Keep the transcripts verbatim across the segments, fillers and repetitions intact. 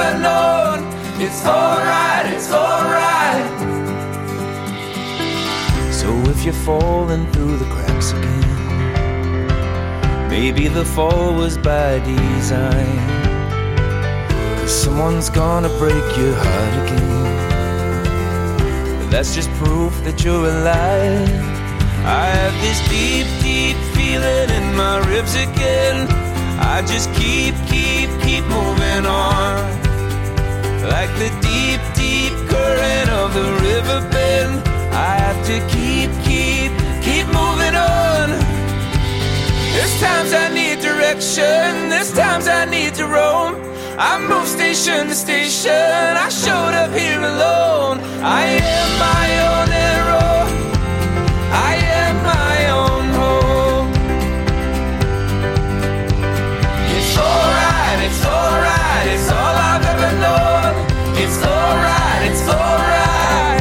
ever known. It's alright, it's alright. So if you're falling through the cracks again, maybe the fall was by design, 'cause someone's gonna break your heart again. But that's just proof that you're alive. I have this deep, deep feeling in my ribs again. I just keep, keep, keep moving on, like the deep, deep current of the river bend. I have to keep, keep, keep moving on. There's times I need direction, there's times I need to roam. I moved station to station, I showed up here alone. I am my own hero, I am my own home. It's alright, it's alright, it's all I've ever known. It's alright, it's alright.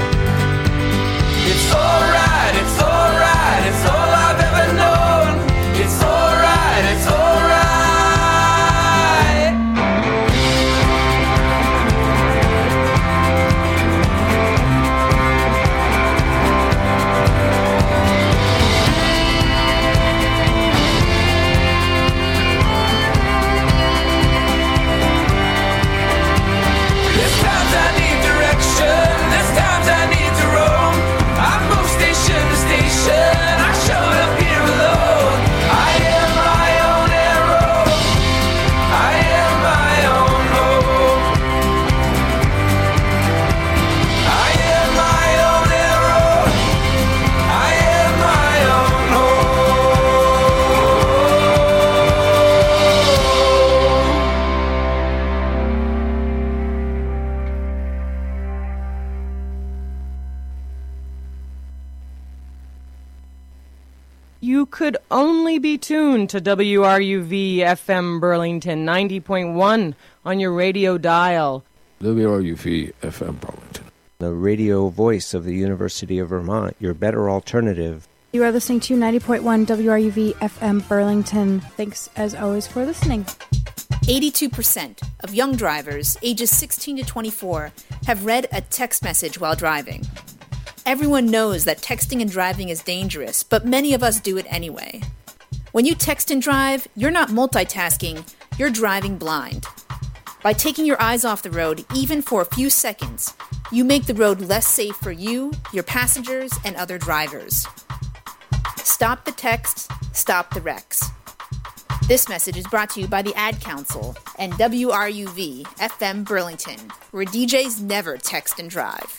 It's alright, it's alright, it's all I've ever known. It's alright, it's alright. There's times I need direction, there's times I need to roam. I moved station to station, I showed up here alone. I am my own hero, I am my own home. I am my own hero, I am my own You could only be tuned to W R U V F M Burlington ninety point one on your radio dial. W R U V F M Burlington, the radio voice of the University of Vermont, your better alternative. You are listening to ninety point one W R U V F M Burlington. Thanks, as always, for listening. eighty-two percent of young drivers ages sixteen to twenty-four have read a text message while driving. Everyone knows that texting and driving is dangerous, but many of us do it anyway. When you text and drive, you're not multitasking, you're driving blind. By taking your eyes off the road, even for a few seconds, you make the road less safe for you, your passengers, and other drivers. Stop the texts, stop the wrecks. This message is brought to you by the Ad Council and W R U V F M Burlington, where D Js never text and drive.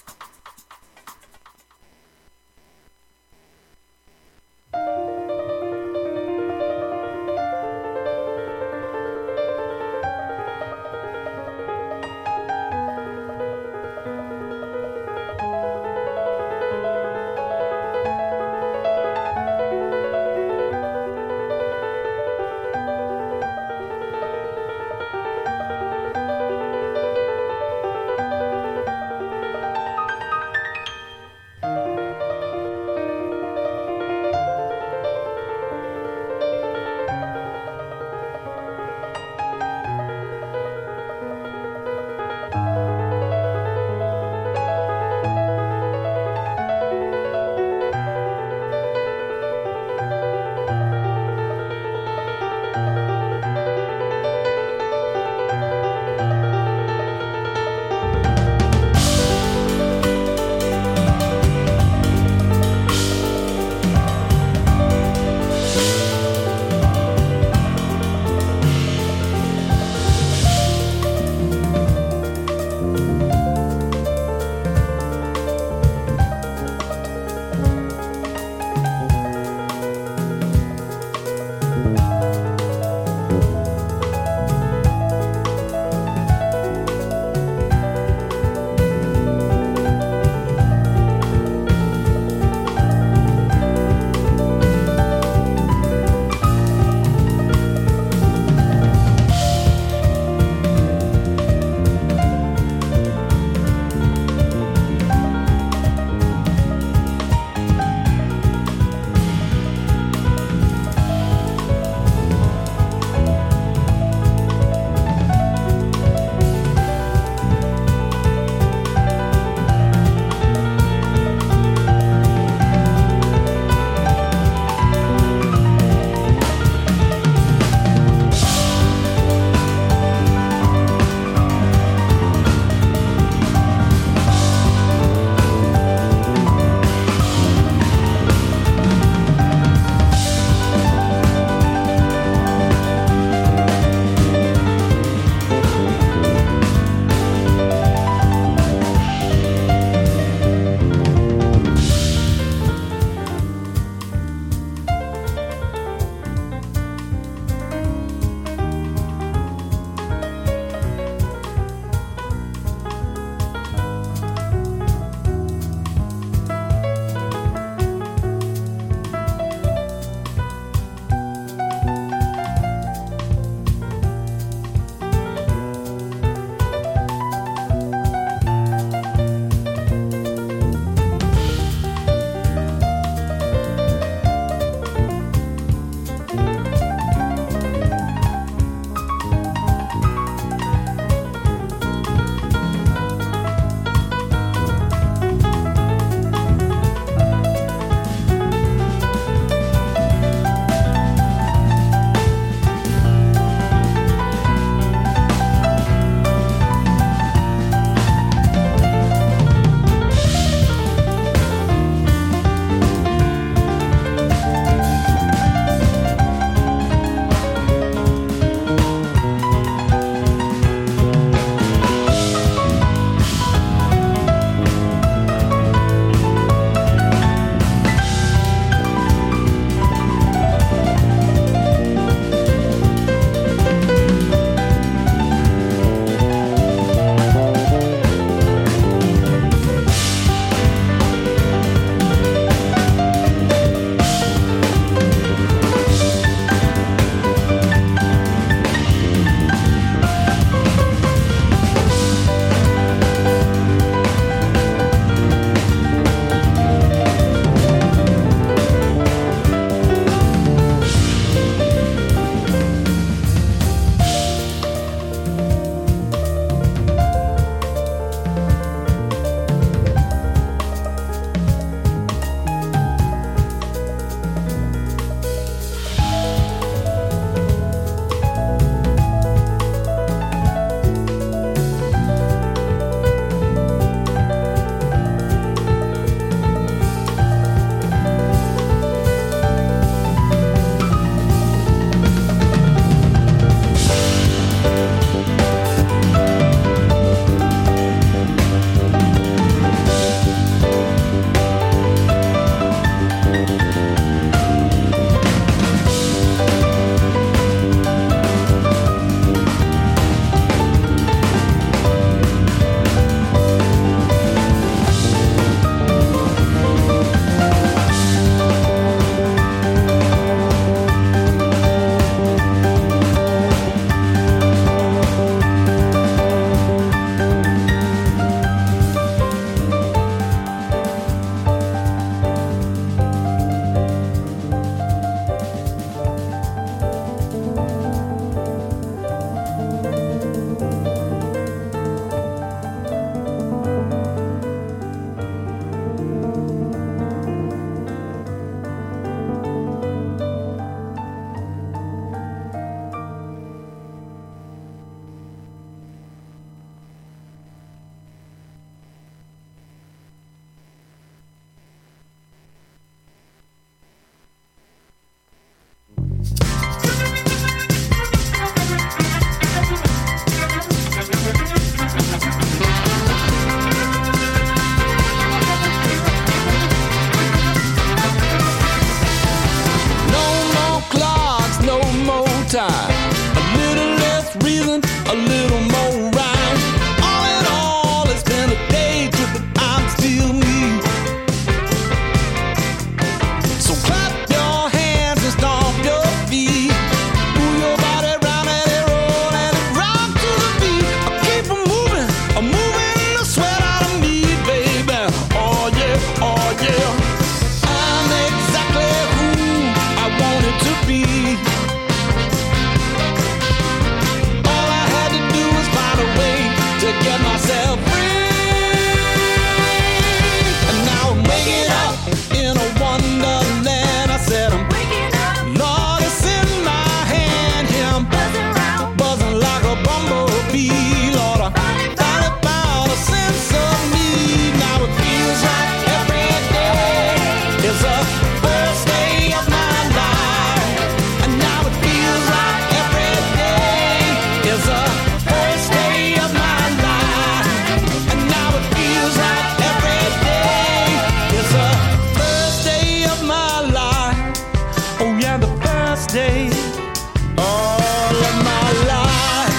feel, or a thought about a sense of me. Now it feels like every day is a first day of my life, and now it feels like every day is a first day of my life, and now it feels like every day is a first day of my life. Oh yeah, the first day all of my life.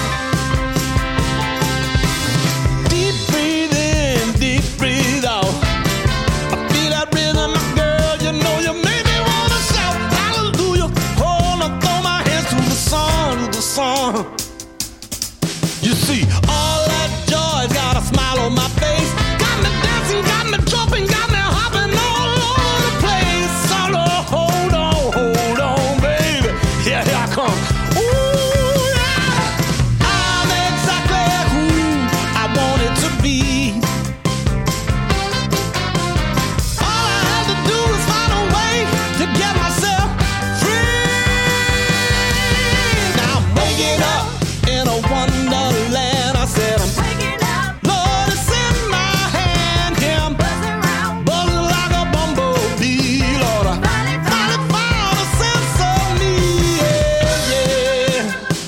Deep breathe in, deep breathe out. I feel that rhythm, girl, you know you make me wanna shout hallelujah. Hold on, throw my hands to the song, to the song. You see, all that joy's got a smile on my face. Got me dancing, got me jumping, got me hopping all over the place. So hold on, hold on, baby. Yeah, here I come. Ooh, yeah. I'm exactly who I wanted to be. All I had to do is find a way to get myself free. Now I'm waking up in a wonderland. I said I'm waking up. Lord, it's in my hand. Here I'm buzzing around, buzzing like a bumblebee. Lord, I finally found a sense of me. Yeah, yeah.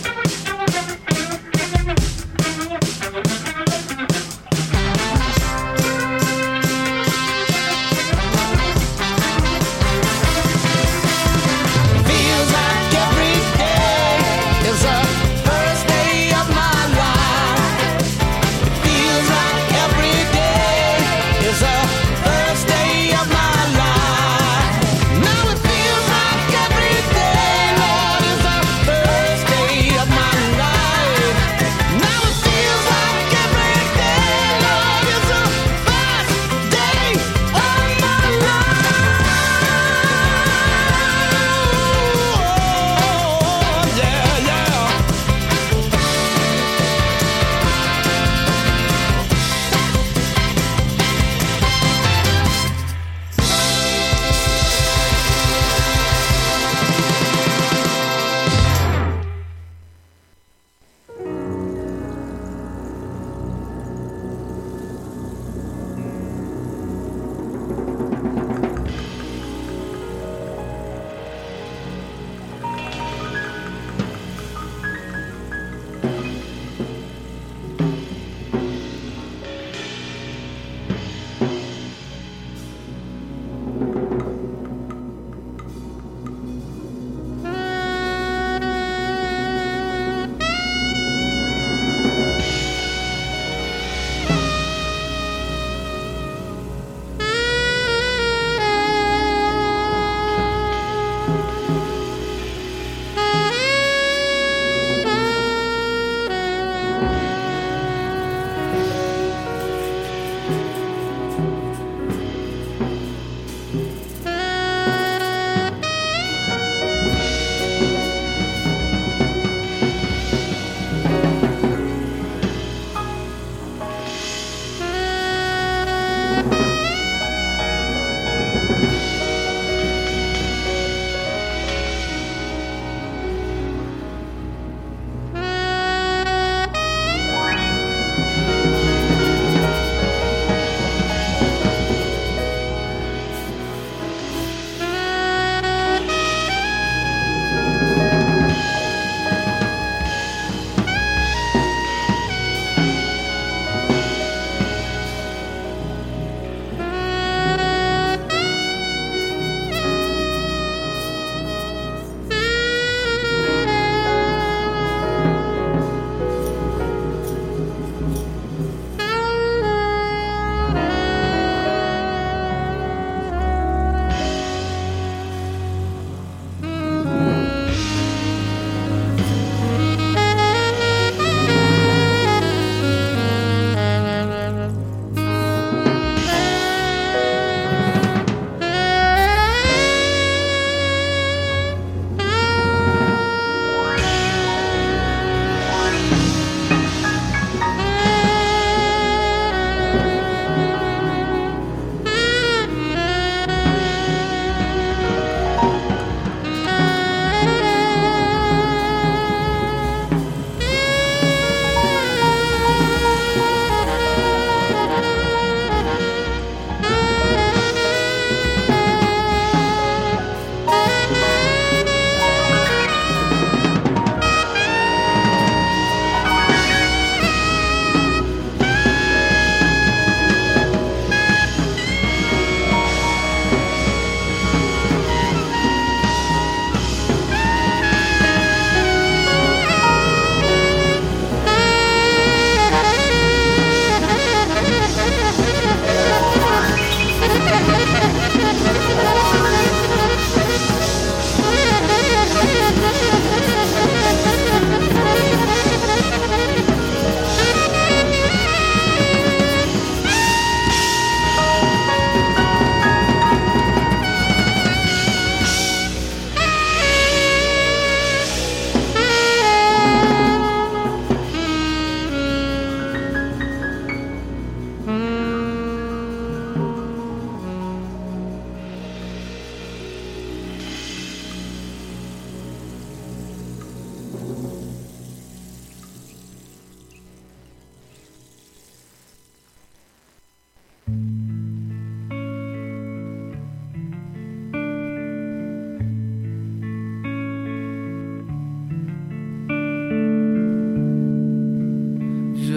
Feels like every day is a first day of my life. Feels like every day is a first day of my life. Now it feels like every day, Lord, is a first day of my life. Now it feels like every day, Lord, is a first day of my life. Oh, yeah, yeah.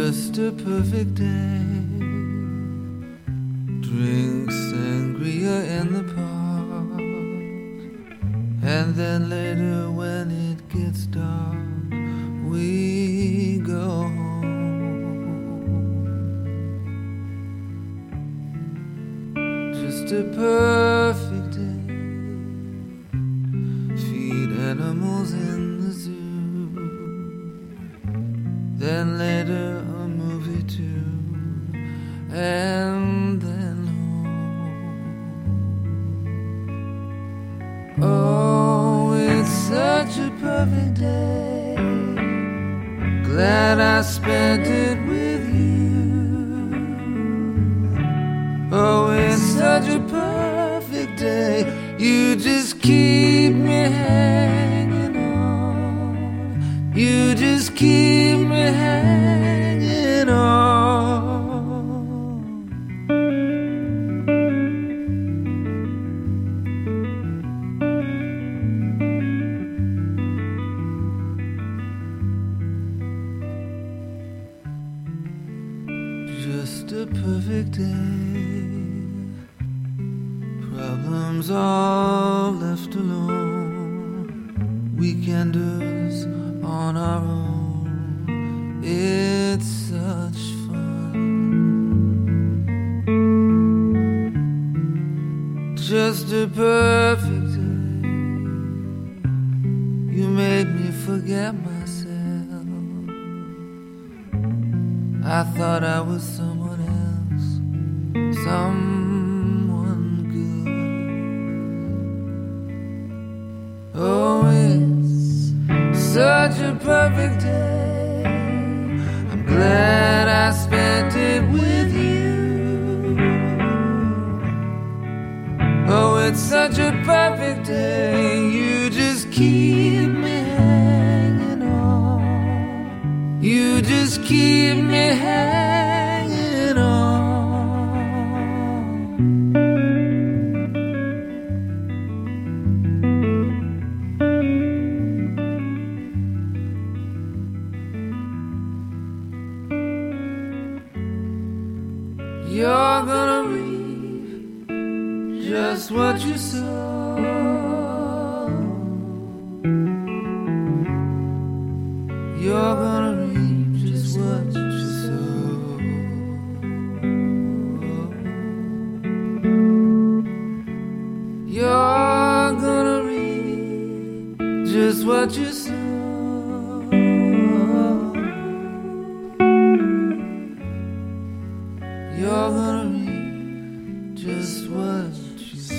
just a perfect day. Drink sangria in the park, and then later when it gets dark, we go home. Just a perfect day. Feed animals in the zoo, then later a movie too, and then home. Oh, it's such a perfect day. Glad I spent it with you. Oh, it's such a perfect day. You just keep me hanging on. You just keep me hanging on. Just a perfect day. Problems all left alone. Weekenders on our own. It's such fun. Just a perfect day. You made me forget myself. I thought I was someone else, someone good. Oh, it's such a perfect day. I'm glad I spent it with you. Oh, it's such a perfect day. You just keep me hanging on. You just keep me hanging on. You're gonna reap just what you sow. You're gonna reap just what you sow. You're gonna reap just what you sow. You're gonna reap just what you sow.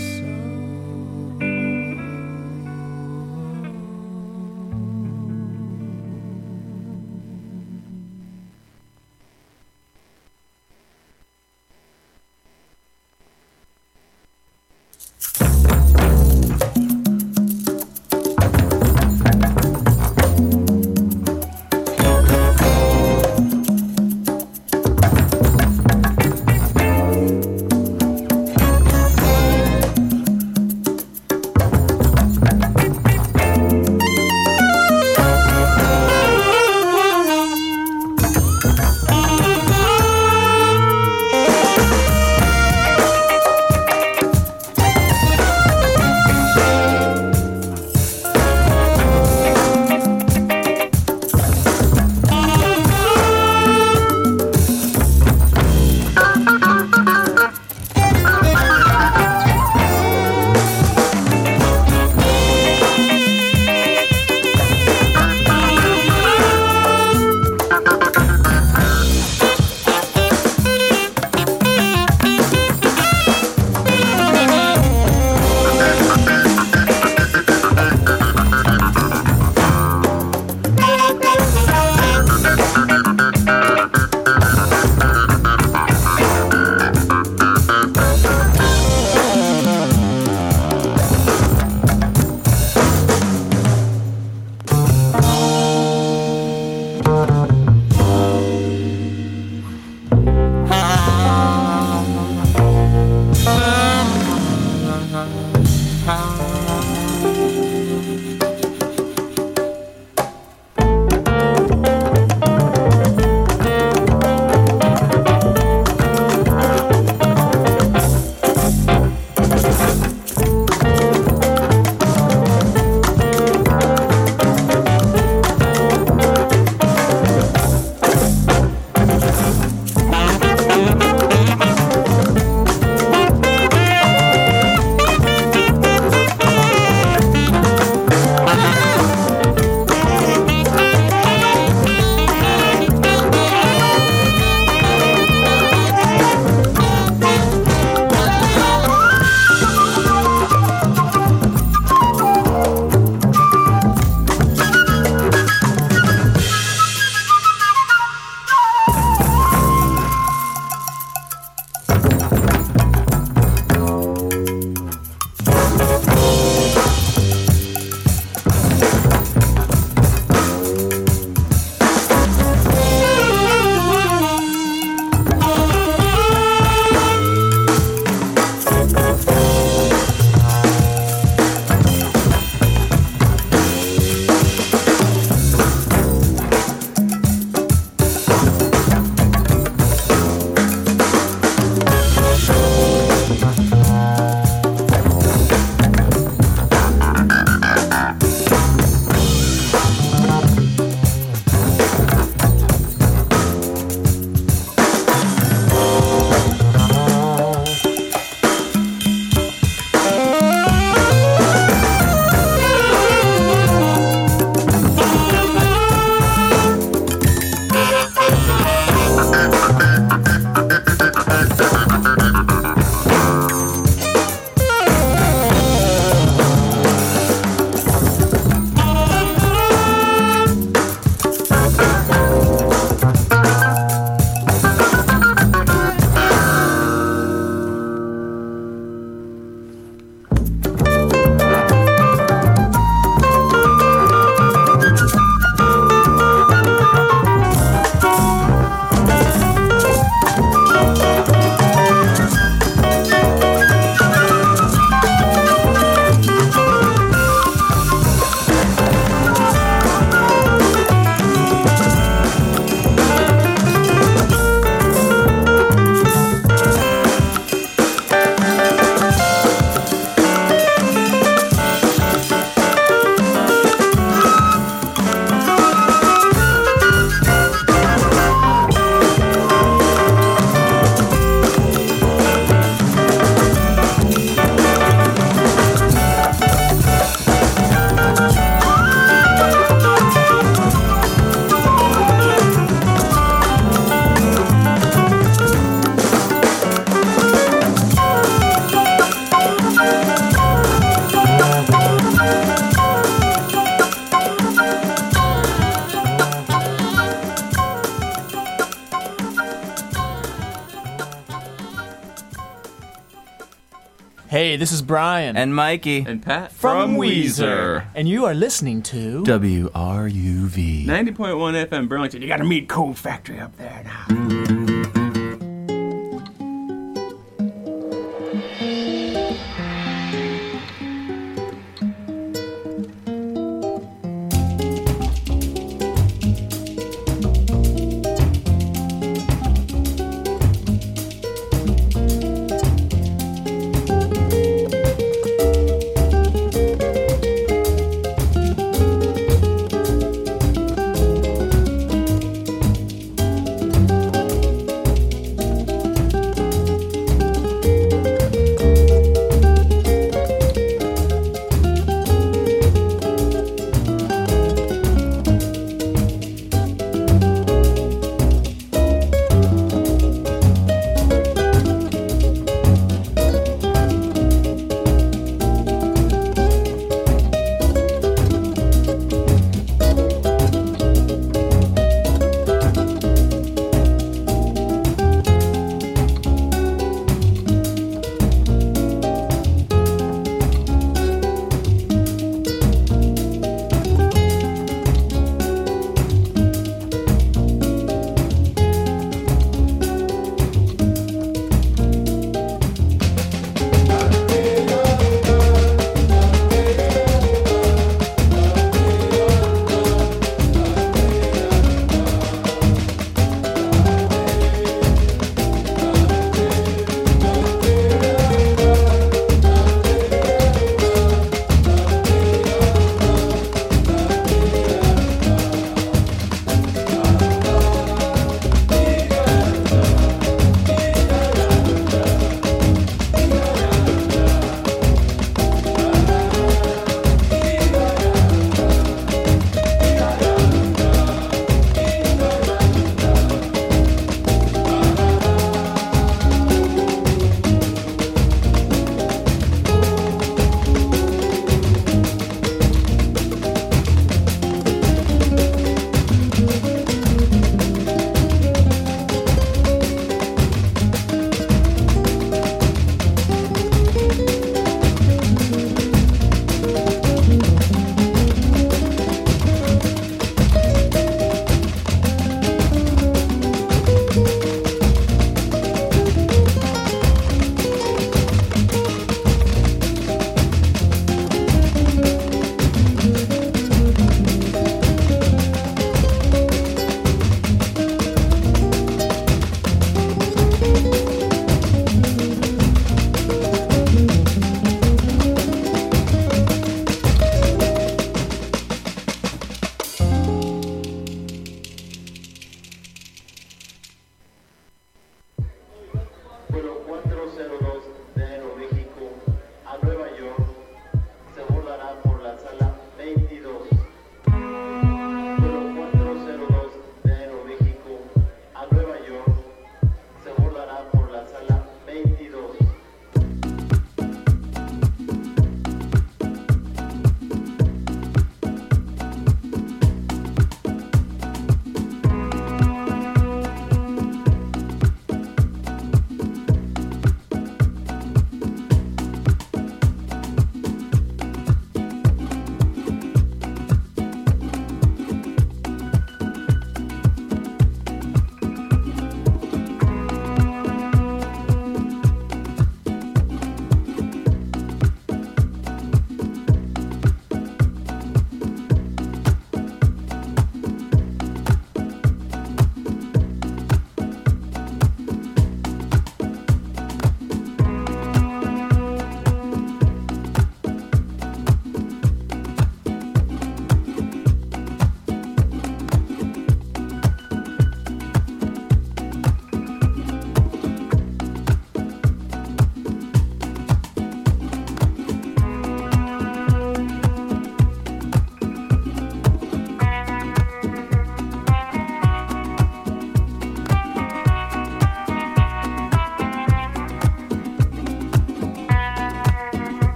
Hey, this is Brian. And Mikey. And Pat. From, from Weezer. And you are listening to W R U V. ninety point one F M Burlington. You gotta meet Cold Factory up there now.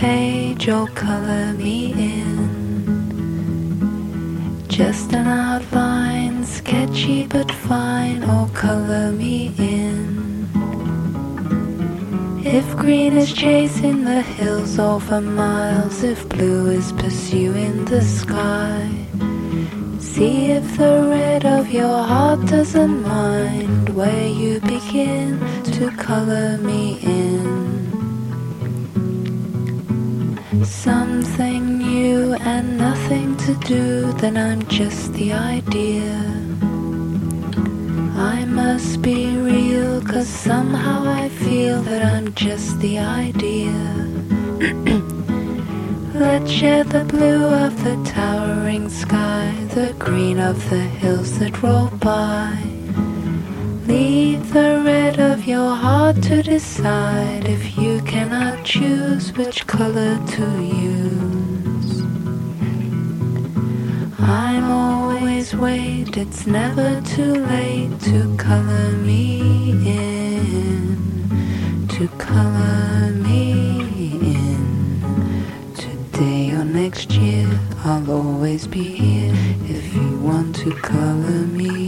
page or color me in. Just an outline, sketchy but fine, or color me in. If green is chasing the hills over miles, if blue is pursuing the sky, see if the red of your heart doesn't mind where you begin to color me in. Something new and nothing to do, then I'm just the idea. I must be real, 'cause somehow I feel that I'm just the idea. Let's share the blue of the towering sky, the green of the hills that roll by. Leave the red of your heart to decide if you cannot choose which color to use. I'm always wait, it's never too late to color me in, to color me in. Today or next year, I'll always be here if you want to color me.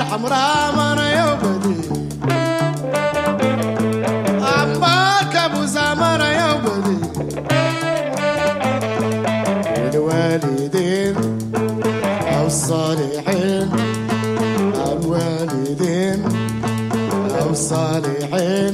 حمراء مانا يوبدي أمبارك أبو زمانا يوبدي الوالدين أو الصالحين الوالدين أو الصالحين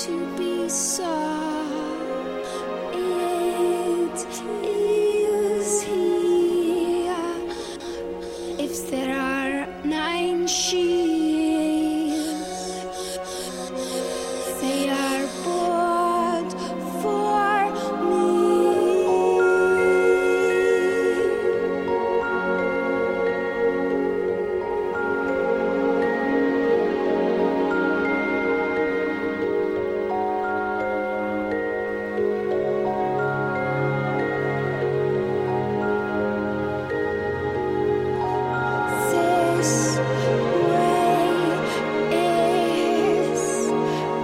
to be saw. It is here. If there are nine sheep, they are bought for me. This way is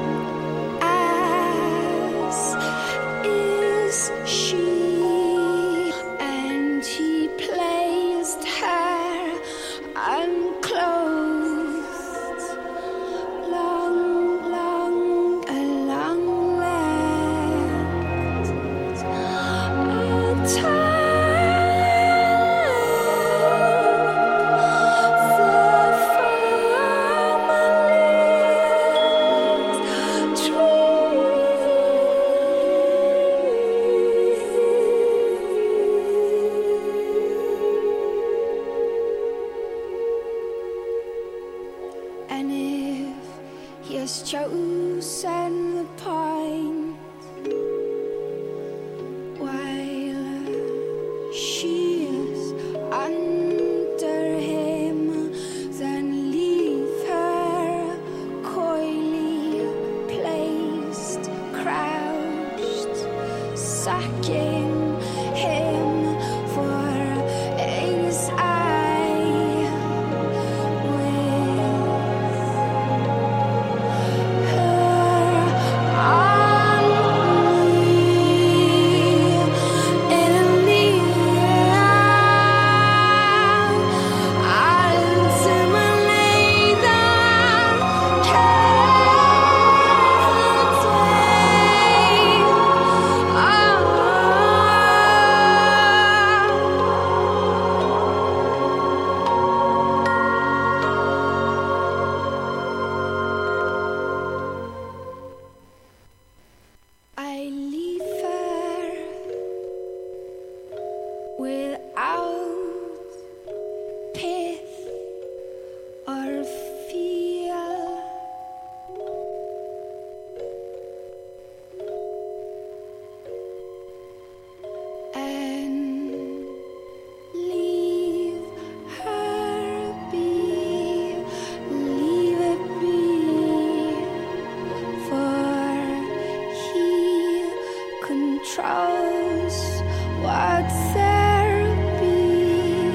as is she, and he placed her unclothed, long, long, a long length, a time. And if he has chosen the point while she is under him, then leave her coyly placed, crouched, sucking him for his eye with her on me in a near ultimately the can't wait. I leave her without pith or fear, and leave her be, leave it be, for he controls what there be.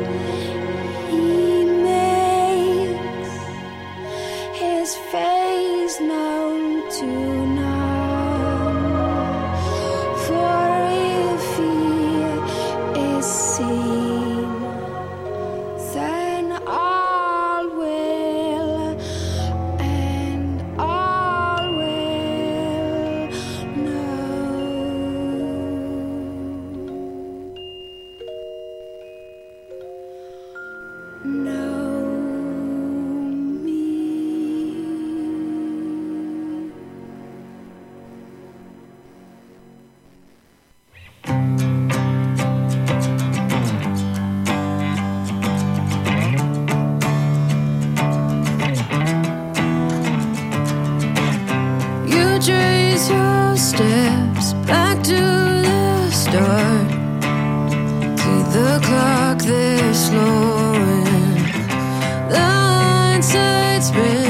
He makes his face known to none, for if he is seen, then all will, and all will know. Know me. You trace your steps back to the start. See the clock, they're slowing. The hindsight's been